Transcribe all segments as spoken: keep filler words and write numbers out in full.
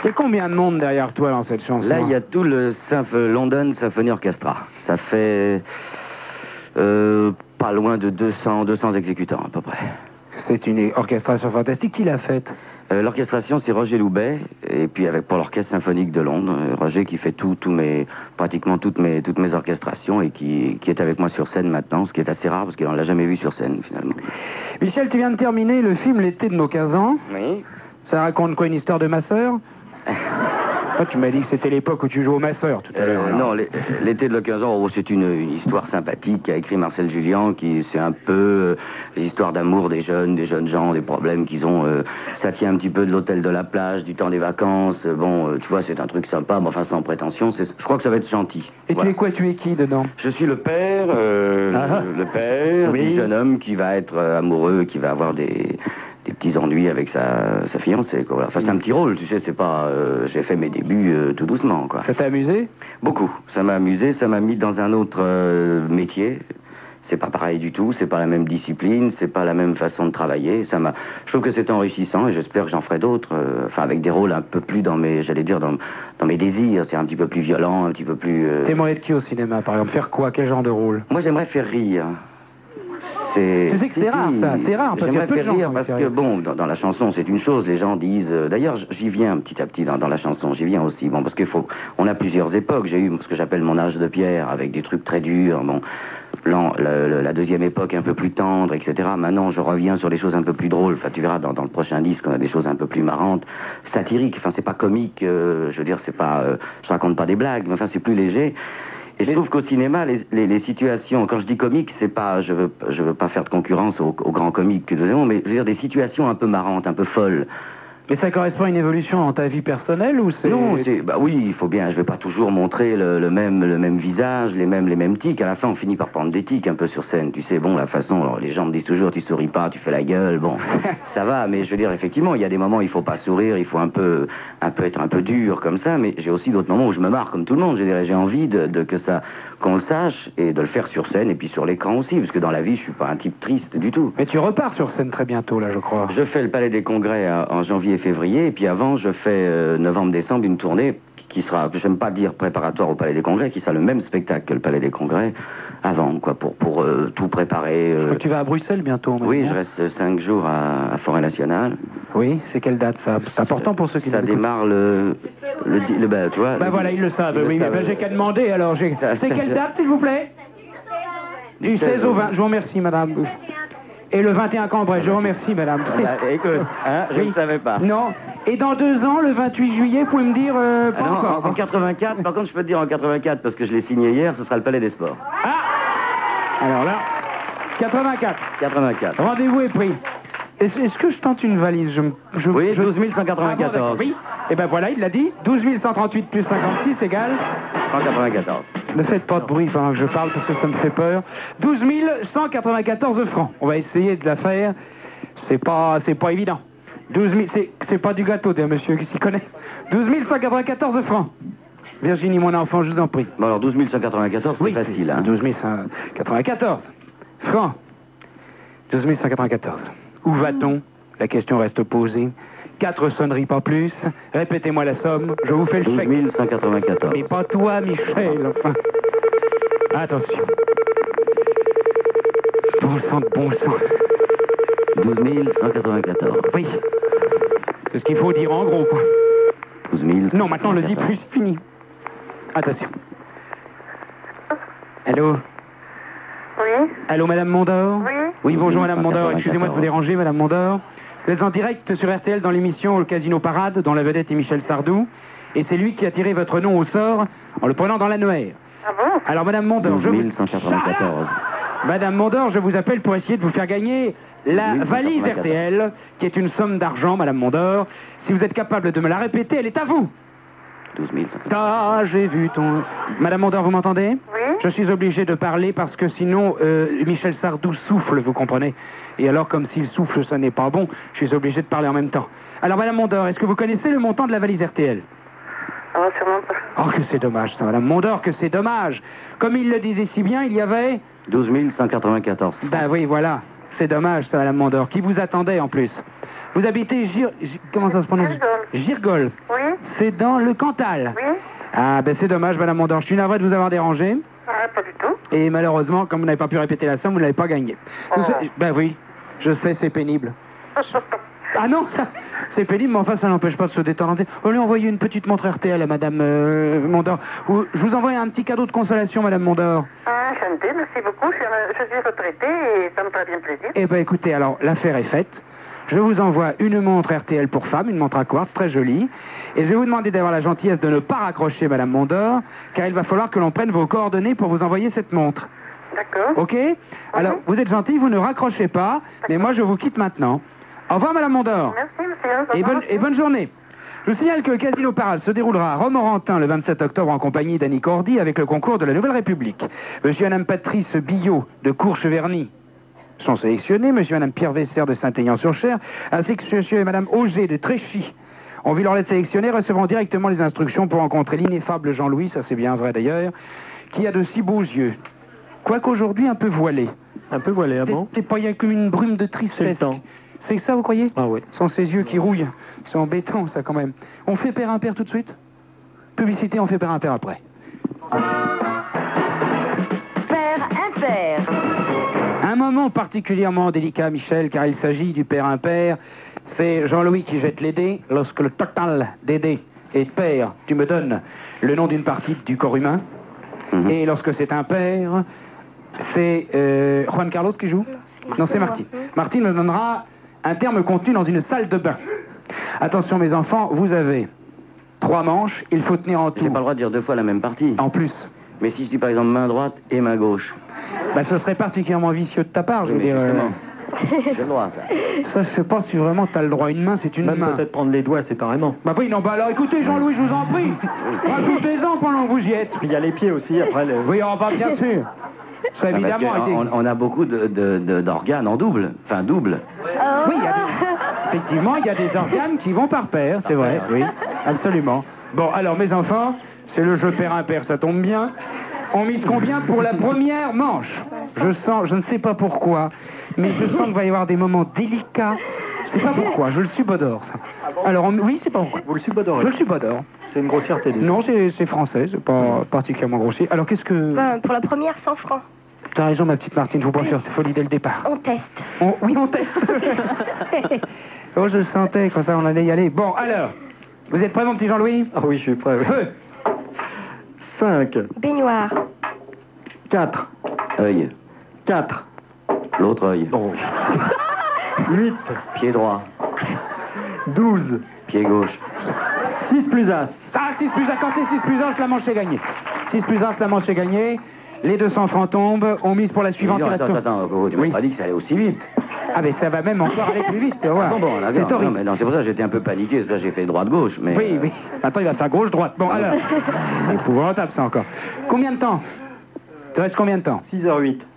Il y a combien de monde derrière toi dans cette chanson? Là, il y a tout le Symph London Symphony Orchestra. Ça fait euh, pas loin de deux cents, deux cents exécutants à peu près. C'est une orchestration fantastique. Qui l'a faite? Euh, L'orchestration, c'est Roger Loubet, et puis avec pour l'Orchestre Symphonique de Londres, euh, Roger qui fait tout, tout mes, pratiquement toutes mes, toutes mes orchestrations et qui, qui est avec moi sur scène maintenant, ce qui est assez rare parce qu'on ne l'a jamais vu sur scène finalement. Michel, tu viens de terminer le film L'été de nos quinze ans. Oui. Ça raconte quoi, une histoire de ma sœur? Toi, tu m'as dit que c'était l'époque où tu jouais au masseur tout à l'heure. Euh, non, l'été de nos quinze ans, oh, c'est une, une histoire sympathique qu'a écrit Marcel Julien, qui c'est un peu euh, les histoires d'amour des jeunes, des jeunes gens, des problèmes qu'ils ont. Euh, ça tient un petit peu de l'hôtel de la plage, du temps des vacances. Euh, bon, euh, tu vois, c'est un truc sympa, mais enfin sans prétention. Je crois que ça va être gentil. Et voilà. Tu es quoi? Tu es qui dedans? Je suis le père, euh, ah. le père oui. du jeune homme qui va être euh, amoureux, qui va avoir des... des petits ennuis avec sa, sa fiancée, quoi. Voilà. Enfin, c'est un petit rôle, tu sais, c'est pas... Euh, j'ai fait mes débuts euh, tout doucement, quoi. Ça t'a amusé? Beaucoup. Ça m'a amusé, ça m'a mis dans un autre euh, métier. C'est pas pareil du tout, c'est pas la même discipline, c'est pas la même façon de travailler. Ça m'a... Je trouve que c'est enrichissant et j'espère que j'en ferai d'autres. Euh, enfin, avec des rôles un peu plus dans mes... J'allais dire, dans, dans mes désirs. C'est un petit peu plus violent, un petit peu plus... Euh... T'aimerais être qui au cinéma, par exemple? Faire quoi? Quel genre de rôle? Moi, j'aimerais faire rire. Tu sais que c'est si, rare, si. ça, c'est rare, parce qu'il y a peu de gens rire parce que, bon, dans, dans la chanson, c'est une chose, les gens disent... Euh, D'ailleurs, j'y viens petit à petit dans, dans la chanson, j'y viens aussi, bon, parce qu'il faut... On a plusieurs époques, j'ai eu ce que j'appelle mon âge de pierre, avec des trucs très durs, bon... La, la, la deuxième époque un peu plus tendre, et cetera. Maintenant, je reviens sur des choses un peu plus drôles. Enfin, tu verras, dans, dans le prochain disque, on a des choses un peu plus marrantes, satiriques. Enfin, c'est pas comique, euh, je veux dire, c'est pas... Euh, je raconte pas des blagues, mais enfin, c'est plus léger. Et je trouve qu'au cinéma, les, les, les situations, quand je dis comique, c'est pas, je veux, je veux pas faire de concurrence aux, aux grands comiques que nous avons, mais je veux dire des situations un peu marrantes, un peu folles. Mais ça correspond à une évolution dans ta vie personnelle ou c'est... Non, c'est... Bah oui, il faut bien, je vais pas toujours montrer le, le, même, le même visage, les mêmes, les mêmes tics. À la fin, on finit par prendre des tics un peu sur scène. Tu sais, bon, la façon, alors, les gens me disent toujours, tu souris pas, tu fais la gueule, bon, ça va. Mais je veux dire, effectivement, il y a des moments où il faut pas sourire, il faut un peu, un peu être un peu dur comme ça. Mais j'ai aussi d'autres moments où je me marre comme tout le monde. Je dirais, j'ai envie de, de que ça, qu'on le sache et de le faire sur scène et puis sur l'écran aussi, parce que dans la vie, je suis pas un type triste du tout. Mais tu repars sur scène très bientôt, là, je crois. Je fais le Palais des Congrès en janvier et février, et puis avant, je fais euh, novembre-décembre une tournée qui sera, j'aime pas dire préparatoire au Palais des Congrès, qui sera le même spectacle que le Palais des Congrès avant, quoi, pour, pour euh, tout préparer. Euh... Je crois que tu vas à Bruxelles bientôt. Maintenant. Oui, je reste cinq jours à, à Forêt Nationale. Oui, c'est quelle date ça? C'est important pour ceux qui ça nous démarre le, le, le, le bah, tu vois. Bah le, voilà, ils le savent. Oui, mais bah, j'ai qu'à demander alors. C'est quelle date, s'il vous plaît? Du seize au vingt. Je vous remercie, madame. Et le vingt et un Cambrai, je vous remercie, madame. Bah, écoute, hein, je ne oui. savais pas. Non. Et dans deux ans, le vingt-huit juillet, vous pouvez me dire... Euh, pas ah non, encore. En, en quatre-vingt-quatre, par contre, je peux te dire en quatre-vingt-quatre, parce que je l'ai signé hier, ce sera le Palais des Sports. Ah! Alors là, quatre-vingt-quatre. quatre-vingt-quatre. Rendez-vous est pris. Est-ce est que je tente une valise? je, je, Oui, je... douze mille cent quatre-vingt-quatorze. Ah, bon, oui. Et ben voilà, il l'a dit. douze mille cent trente-huit plus cinquante-six égale... cent quatre-vingt-quatorze. Ne faites pas de bruit pendant que je parle, parce que ça me fait peur. douze mille cent quatre-vingt-quatorze francs. On va essayer de la faire. C'est pas, c'est pas évident. douze mille, c'est pas du gâteau d'un monsieur qui s'y connaît. douze mille cent quatre-vingt-quatorze francs. Virginie, mon enfant, je vous en prie. Bon alors, douze mille cent quatre-vingt-quatorze, c'est oui, facile, hein. douze mille cent quatre-vingt-quatorze francs. douze mille cent quatre-vingt-quatorze. Où va-t-on? La question reste posée. Quatre sonneries, pas plus. Répétez-moi la somme, je vous fais le chèque. douze mille cent quatre-vingt-quatorze. Mais pas toi, Michel, enfin. Attention. Bon sang de bon sang. douze mille cent quatre-vingt-quatorze. Oui. C'est ce qu'il faut dire en gros, quoi. douze mille. Non, maintenant, le dit plus, fini. Attention. Allô? Oui. Allô, Madame Mondor? Oui. Oui, bonjour, Madame Mondor. Excusez-moi de vous déranger, Madame Mondor. Vous êtes en direct sur R T L dans l'émission Le Casino Parade, dont la vedette est Michel Sardou. Et c'est lui qui a tiré votre nom au sort en le prenant dans l'annuaire. Ah bon? Alors, Madame Mondor, je vous... douze mille cent quatre-vingt-quatorze. Madame Mondor, je vous appelle pour essayer de vous faire gagner la valise R T L, qui est une somme d'argent, Madame Mondor. Si vous êtes capable de me la répéter, elle est à vous. douze mille. Ah, j'ai vu ton... Madame Mondor, vous m'entendez? Oui. Je suis obligé de parler parce que sinon, euh, Michel Sardou souffle, vous comprenez? Et alors, comme s'il souffle, ça n'est pas bon, je suis obligé de parler en même temps. Alors, Madame Mondor, est-ce que vous connaissez le montant de la valise R T L? Ah, sûrement pas. Oh, que c'est dommage, ça, Madame Mondor, que c'est dommage. Comme il le disait si bien, il y avait... douze mille cent quatre-vingt-quatorze. Ben oui, voilà. C'est dommage, ça, Madame Mondor, qui vous attendait en plus. Vous habitez Gir... Gir- Comment ça se prononce? Girgol. Girgol. Oui, C'est dans le Cantal. oui. Ah, ben c'est dommage, Madame Mondor. Je suis navré de vous avoir dérangé. Ah, pas du tout. Et malheureusement, comme vous n'avez pas pu répéter la somme, vous ne l'avez pas gagnée. Oh. Ben oui, je sais, c'est pénible. Ah non, ça, c'est pénible, mais enfin, ça n'empêche pas de se détendre. On lui a envoyé une petite montre R T L à Madame euh, Mondor. Ou- Je vous envoie un petit cadeau de consolation, Madame Mondor. Ah, enchantée, merci beaucoup. Je suis, je suis retraitée et ça me ferait bien plaisir. Eh ben écoutez, alors, l'affaire est faite. Je vous envoie une montre R T L pour femme, une montre à quartz, très jolie. Et je vais vous demander d'avoir la gentillesse de ne pas raccrocher, Madame Mondor, car il va falloir que l'on prenne vos coordonnées pour vous envoyer cette montre. D'accord. Ok? Alors, vous êtes gentil, vous ne raccrochez pas, mais moi je vous quitte maintenant. Au revoir, Madame Mondor. Merci, monsieur. Au Et revoir, bonne, et bonne journée. Je vous signale que le Casino Parade se déroulera à Romorantin le vingt-sept octobre en compagnie d'Annie Cordy avec le concours de la Nouvelle République. Monsieur et Madame Patrice Billot de Courcheverny sont sélectionnés. Monsieur et Madame Pierre Vesser de Saint-Aignan-sur-Cher, ainsi que Monsieur et Madame Auger de Tréchy. On vu leur lettre sélectionnée, recevront directement les instructions pour rencontrer l'ineffable Jean-Louis, ça c'est bien vrai d'ailleurs, qui a de si beaux yeux. Quoique aujourd'hui un peu voilé. Un peu voilé, ah bon? T'es pas, il y a comme une brume de C'est le tristesse. temps. C'est ça, vous croyez? Ah oui. Ce sont ses yeux qui rouillent. C'est embêtant, ça, quand même. On fait père impair tout de suite? Publicité, on fait père impair après. Père impair. Un moment particulièrement délicat, Michel, car il s'agit du père impair. C'est Jean-Louis qui jette les dés. Lorsque le total des dés est pair, tu me donnes le nom d'une partie du corps humain. Mhm. Et lorsque c'est impair, c'est euh, Juan Carlos qui joue? Non, c'est Martine. Martine me donnera un terme contenu dans une salle de bain. Attention, mes enfants, vous avez trois manches. Il faut tenir en J'ai tout. pas le droit de dire deux fois la même partie. En plus. Mais si je dis par exemple main droite et main gauche. Bah, ce serait particulièrement vicieux de ta part, je veux Mais dire. euh, justement, j'ai le droit, ça. Ça, je sais pas si vraiment tu as le droit. Une main, c'est une Même main. peut-être prendre les doigts séparément. Bah oui, non, bah alors écoutez, Jean-Louis, je vous en prie. Rajoutez-en pendant que vous y êtes. Il y a les pieds aussi, après. Le... Oui, on va bien sûr. Ça, Ah, parce évidemment, que a été- on, on a beaucoup de- de- de- d'organes en double. Enfin, double. Oui, il y a des- effectivement, il y a des organes qui vont par paire, c'est vrai, oui, absolument. Bon, alors, mes enfants, c'est le jeu père impair, ça tombe bien. On mise combien pour la première manche? Je sens, je ne sais pas pourquoi, mais je sens qu'il va y avoir des moments délicats. C'est pas pourquoi, je le subodore, ça. Alors, on- oui, c'est pas pourquoi. Vous le subodorez. Je le subodore. C'est une grossièreté déjà. Non, c'est c'est français, c'est pas particulièrement grossier. Alors, qu'est-ce que... Ben, pour la première, cent francs. T'as raison, ma petite Martine, je vous préfère folie dès le départ. On teste. On- oui, on teste. Oh, je le sentais, quand ça, on allait y aller. Bon, alors, vous êtes prêt, mon petit Jean-Louis? Ah oui, je suis prêt. Feu. cinq, Baignoire. quatre, Œil. quatre, L'autre œil. huit, Pied droit. douze, Pied gauche. six plus as. Ah, six plus un, quand c'est six plus un, la manche est gagnée. six plus un, la manche est gagnée. Les deux cents francs tombent, on mise pour la suivante. Non, il attends, reste- attends, Coco, tu m'as Oui. pas dit que ça allait aussi vite. Ah, mais ça va même encore aller plus vite, tu vas voir. Ah bon, bon, d'accord. C'est Non, horrible. mais non, c'est pour ça que j'étais un peu paniqué, c'est pour ça que j'ai fait droite-gauche. Mais Oui, euh, oui. Attends, il va faire gauche-droite. Bon, alors. Épouvantable, ça encore. Combien de temps? Il te reste combien de temps? six heures huit.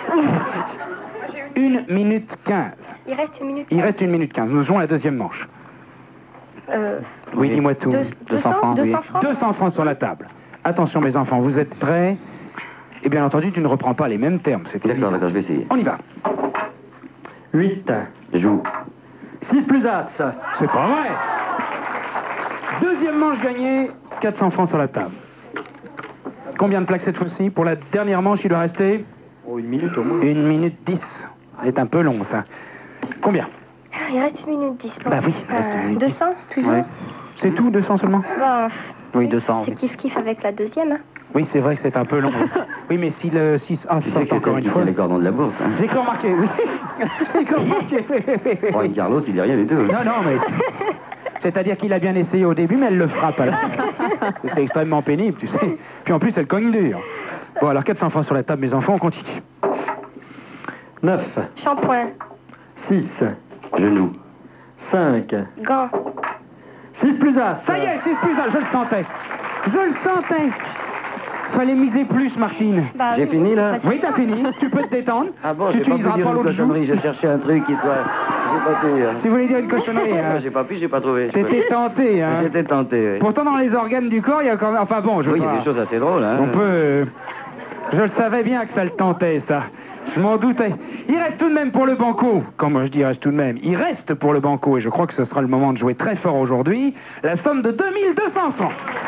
Une minute quinze. Il reste une minute. Il reste une minute quinze. Nous jouons la deuxième manche. Euh, Oui, dis-moi tout. deux- deux cents francs, oui. francs. deux cents francs sur la table. Attention, mes enfants, vous êtes prêts? Et bien entendu, tu ne reprends pas les mêmes termes, c'est D'accord, évident. d'accord, je vais essayer. On y va. huit, Joue. six plus as. C'est pas vrai. Deuxième manche gagnée, quatre cents francs sur la table. Combien de plaques cette fois-ci? Pour la dernière manche, il doit rester Oh, une minute au moins. une minute dix. C'est un peu long, ça. Combien? Il reste une minute dix. bon. Bah oui, il reste une minute deux dix. cents, toujours. Ouais. C'est tout, deux cents seulement? Ben, Oui, deux cents. c'est kiff-kiff avec la deuxième. Hein. Oui, c'est vrai que c'est un peu long. Oui, mais si le six A Tu sais saute que encore c'est une qui fois... tient les cordons de la bourse. Hein. J'ai que remarqué, oui. J'ai que remarqué. Juan Carlos, il est rien du tout. Non, non, mais... C'est-à-dire qu'il a bien essayé au début, mais elle le frappe à la fin. C'était extrêmement pénible, tu sais. Puis en plus, elle cogne dur. Bon, alors quatre cents francs sur la table, mes enfants, on continue. neuf, Shampoing. six, Genou. cinq, Gants. six plus as. Ça y est, six plus un, je le sentais. Je le sentais. Fallait miser plus, Martine. Bah, J'ai oui, fini, là pas de- Oui, t'as fini. Tu peux te détendre. Ah bon, Tu j'ai pas pu utiliseras dire pas une l'autre joue. cochonnerie, j'ai cherché un truc qui soit... J'ai pas pu. hein. Si vous voulez dire une cochonnerie, hein. J'ai pas pu, j'ai pas trouvé. T'étais tenté, hein. J'étais tenté, oui. Pourtant, dans les organes du corps, il y a quand même... Enfin bon, je Oui, il y vois. a des choses assez drôles, hein. On peut... euh, Je le savais bien que ça le tentait, ça. Je m'en doutais. Il reste tout de même pour le banco, quand moi je dis il reste tout de même, il reste pour le banco, et je crois que ce sera le moment de jouer très fort aujourd'hui, la somme de deux mille deux cents francs.